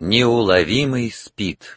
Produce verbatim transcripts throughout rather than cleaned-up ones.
Неуловимый СПИД.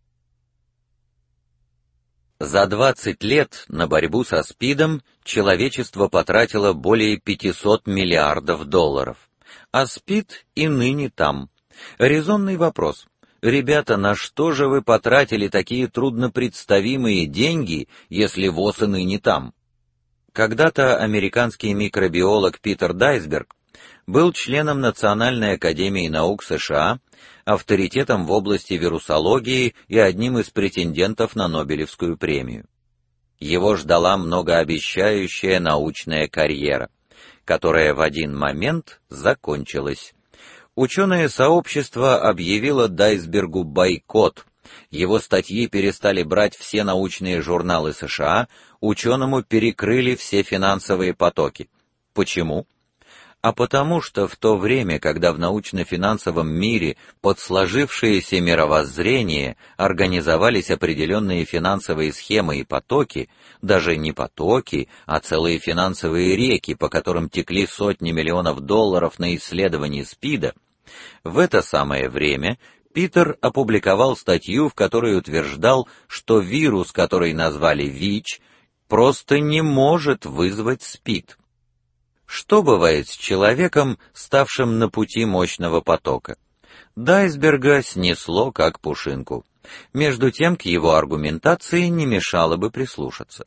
За двадцать лет на борьбу со СПИДом человечество потратило более пятисот миллиардов долларов, а СПИД и ныне там. Резонный вопрос: ребята, на что же вы потратили такие труднопредставимые деньги, если ВОЗ и ныне там? Когда-то американский микробиолог Питер Дайсберг был членом Национальной академии наук США, авторитетом в области вирусологии и одним из претендентов на Нобелевскую премию. Его ждала многообещающая научная карьера, которая в один момент закончилась. Ученое сообщество объявило Дайсбергу бойкот. Его статьи перестали брать все научные журналы США, ученому перекрыли все финансовые потоки. Почему? А потому что в то время, когда в научно-финансовом мире под сложившееся мировоззрение организовались определенные финансовые схемы и потоки, даже не потоки, а целые финансовые реки, по которым текли сотни миллионов долларов на исследование СПИДа, в это самое время Питер опубликовал статью, в которой утверждал, что вирус, который назвали ВИЧ, просто не может вызвать СПИД. Что бывает с человеком, ставшим на пути мощного потока? Дайсберга снесло как пушинку. Между тем, к его аргументации не мешало бы прислушаться.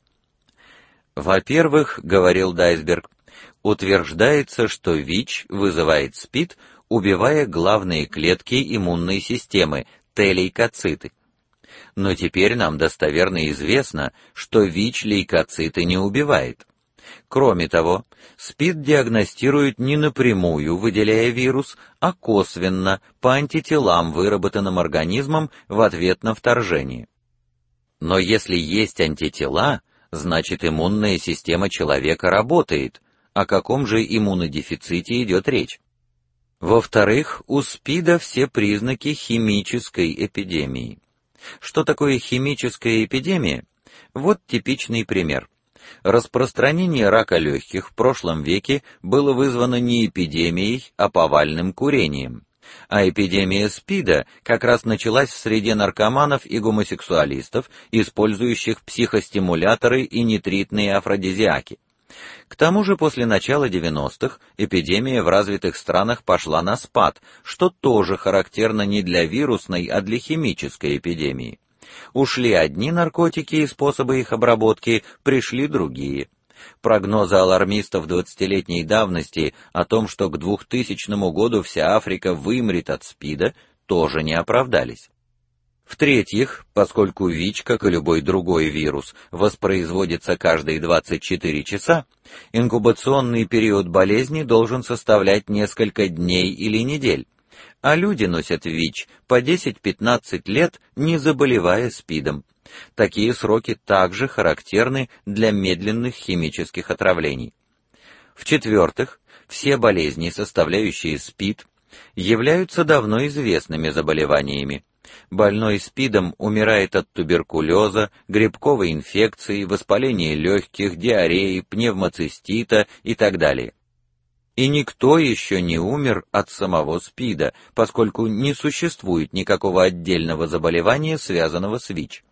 Во-первых, говорил Дайсберг, утверждается, что ВИЧ вызывает СПИД, убивая главные клетки иммунной системы Т-лейкоциты. Но теперь нам достоверно известно, что ВИЧ лейкоциты не убивает. Кроме того, СПИД диагностируют не напрямую, выделяя вирус, а косвенно, по антителам, выработанным организмом в ответ на вторжение. Но если есть антитела, значит иммунная система человека работает. О каком же иммунодефиците идет речь? Во-вторых, у СПИДа все признаки химической эпидемии. Что такое химическая эпидемия? Вот типичный пример. Распространение рака легких в прошлом веке было вызвано не эпидемией, а повальным курением. А эпидемия СПИДа как раз началась в среде наркоманов и гомосексуалистов, использующих психостимуляторы и нитритные афродизиаки. К тому же после начала девяностых эпидемия в развитых странах пошла на спад, что тоже характерно не для вирусной, а для химической эпидемии. Ушли одни наркотики и способы их обработки, пришли другие. Прогнозы алармистов двадцатилетней давности о том, что к двухтысячному году вся Африка вымрет от СПИДа, тоже не оправдались. В-третьих, поскольку ВИЧ, как и любой другой вирус, воспроизводится каждые двадцать четыре часа, инкубационный период болезни должен составлять несколько дней или недель. А люди носят ВИЧ по десять-пятнадцать лет, не заболевая СПИДом. Такие сроки также характерны для медленных химических отравлений. В-четвертых, все болезни, составляющие СПИД, являются давно известными заболеваниями. Больной СПИДом умирает от туберкулеза, грибковой инфекции, воспаления легких, диареи, пневмоцистита и так далее. И никто еще не умер от самого СПИДа, поскольку не существует никакого отдельного заболевания, связанного с ВИЧ.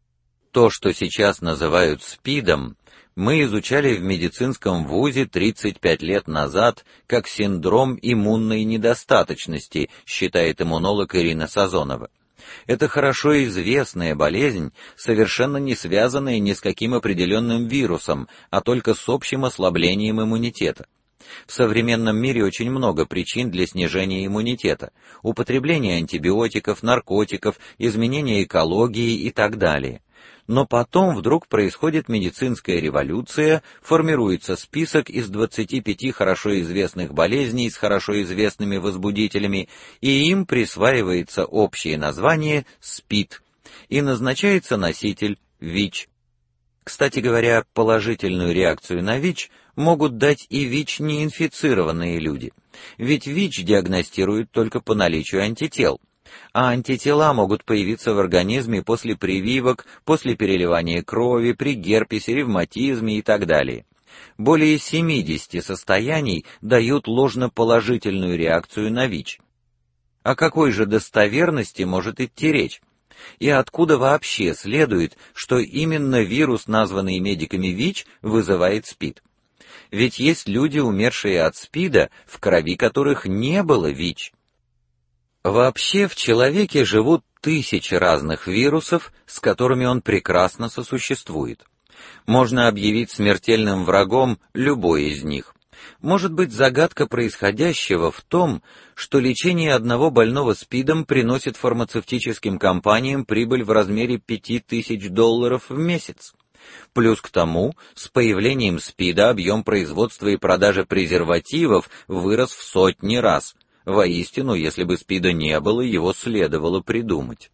То, что сейчас называют СПИДом, мы изучали в медицинском вузе тридцать пять лет назад как синдром иммунной недостаточности, считает иммунолог Ирина Сазонова. Это хорошо известная болезнь, совершенно не связанная ни с каким определенным вирусом, а только с общим ослаблением иммунитета. В современном мире очень много причин для снижения иммунитета: употребление антибиотиков, наркотиков, изменение экологии и так далее. Но потом вдруг происходит медицинская революция, формируется список из двадцати пяти хорошо известных болезней с хорошо известными возбудителями, и им присваивается общее название СПИД, и назначается носитель ВИЧ. Кстати говоря, положительную реакцию на ВИЧ могут дать и ВИЧ-неинфицированные люди, ведь ВИЧ диагностируют только по наличию антител, а антитела могут появиться в организме после прививок, после переливания крови, при герпесе, ревматизме и так далее. Более семидесяти состояний дают ложноположительную реакцию на ВИЧ. О какой же достоверности может идти речь? И откуда вообще следует, что именно вирус, названный медиками ВИЧ, вызывает СПИД? Ведь есть люди, умершие от СПИДа, в крови которых не было ВИЧ. Вообще в человеке живут тысячи разных вирусов, с которыми он прекрасно сосуществует. Можно объявить смертельным врагом любой из них. Может быть, загадка происходящего в том, что лечение одного больного СПИДом приносит фармацевтическим компаниям прибыль в размере пяти тысяч долларов в месяц. Плюс к тому, с появлением СПИДа объем производства и продажи презервативов вырос в сотни раз. Воистину, если бы СПИДа не было, его следовало придумать.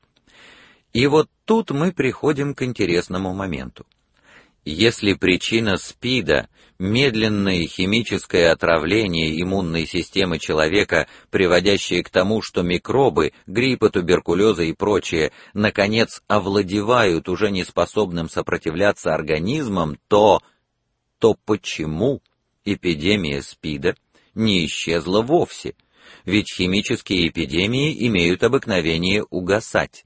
И вот тут мы приходим к интересному моменту. Если причина СПИДа — медленное химическое отравление иммунной системы человека, приводящее к тому, что микробы, гриппа, туберкулеза и прочее, наконец овладевают уже неспособным сопротивляться организмом, то... то почему эпидемия СПИДа не исчезла вовсе? Ведь химические эпидемии имеют обыкновение угасать.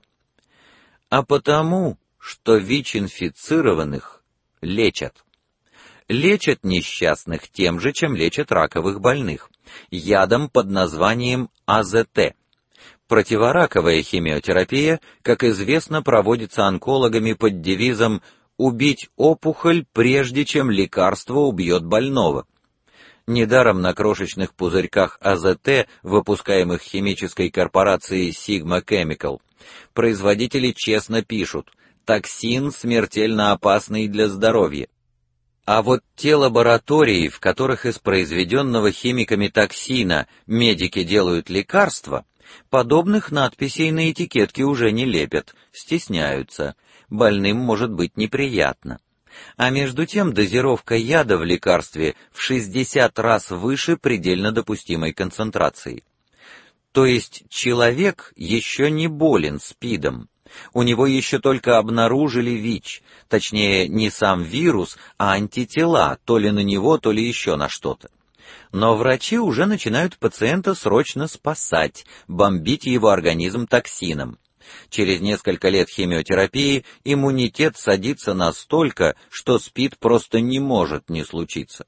А потому, что ВИЧ-инфицированных лечат. Лечат несчастных тем же, чем лечат раковых больных, ядом под названием А З Т. Противораковая химиотерапия, как известно, проводится онкологами под девизом «убить опухоль, прежде чем лекарство убьет больного». Недаром на крошечных пузырьках А З Т, выпускаемых химической корпорацией Sigma Chemical, производители честно пишут: токсин смертельно опасный для здоровья. А вот те лаборатории, в которых из произведенного химиками токсина медики делают лекарства, подобных надписей на этикетке уже не лепят, стесняются. Больным может быть неприятно. А между тем дозировка яда в лекарстве в шестьдесят раз выше предельно допустимой концентрации. То есть человек еще не болен СПИДом. У него еще только обнаружили ВИЧ, точнее, не сам вирус, а антитела, то ли на него, то ли еще на что-то. Но врачи уже начинают пациента срочно спасать, бомбить его организм токсином. Через несколько лет химиотерапии иммунитет садится настолько, что СПИД просто не может не случиться.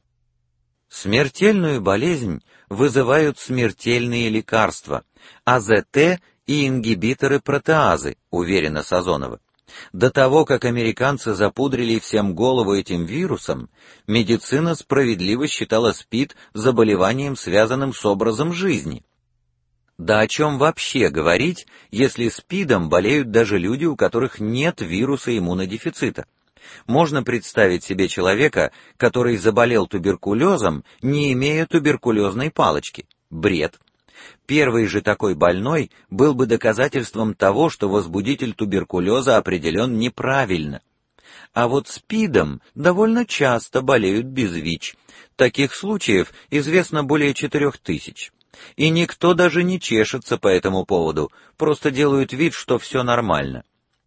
Смертельную болезнь вызывают смертельные лекарства, А З Т и ингибиторы протеазы, уверена Сазонова. До того, как американцы запудрили всем голову этим вирусом, медицина справедливо считала СПИД заболеванием, связанным с образом жизни. Да о чем вообще говорить, если СПИДом болеют даже люди, у которых нет вируса иммунодефицита? Можно представить себе человека, который заболел туберкулезом, не имея туберкулезной палочки. Бред. Первый же такой больной был бы доказательством того, что возбудитель туберкулеза определен неправильно. А вот СПИДом довольно часто болеют без ВИЧ. Таких случаев известно более четырех тысяч. И никто даже не чешется по этому поводу, просто делают вид, что все нормально.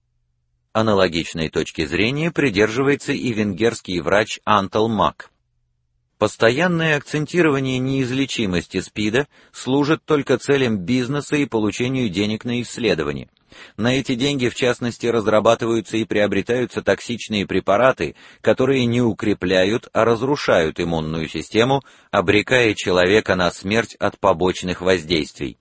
Аналогичной точки зрения придерживается и венгерский врач Антал Мак. Постоянное акцентирование неизлечимости СПИДа служит только целям бизнеса и получению денег на исследования. На эти деньги, в частности, разрабатываются и приобретаются токсичные препараты, которые не укрепляют, а разрушают иммунную систему, обрекая человека на смерть от побочных воздействий.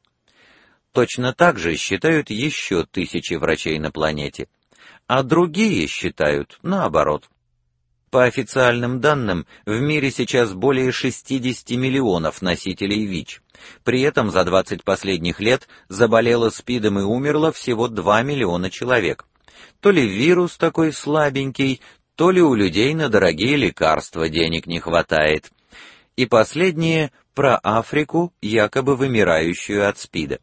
Точно так же считают еще тысячи врачей на планете, а другие считают наоборот. По официальным данным, в мире сейчас более шестидесяти миллионов носителей ВИЧ. При этом за двадцать последних лет заболело СПИДом и умерло всего два миллиона человек. То ли вирус такой слабенький, то ли у людей на дорогие лекарства денег не хватает. И последнее про Африку, якобы вымирающую от СПИДа.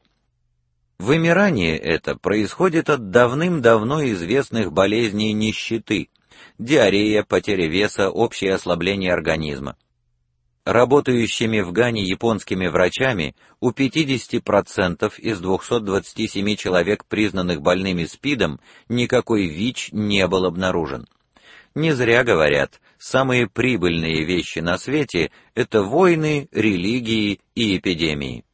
Вымирание это происходит от давным-давно известных болезней нищеты: диарея, потеря веса, общее ослабление организма. Работающими в Гане японскими врачами у пятидесяти процентов из двухсот двадцати семи человек, признанных больными СПИДом, никакой ВИЧ не был обнаружен. Не зря говорят, самые прибыльные вещи на свете — это войны, религии и эпидемии.